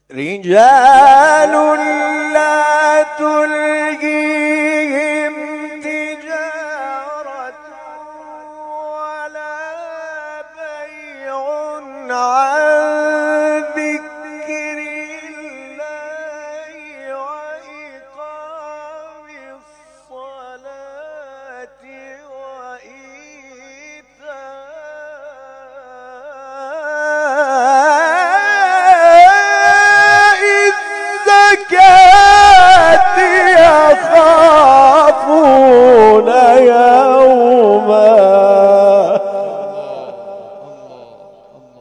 رجال لا تلهيهم تجارة ولا بيع عن ذكر الله وإقام الصلاة وإيتاء الزكاة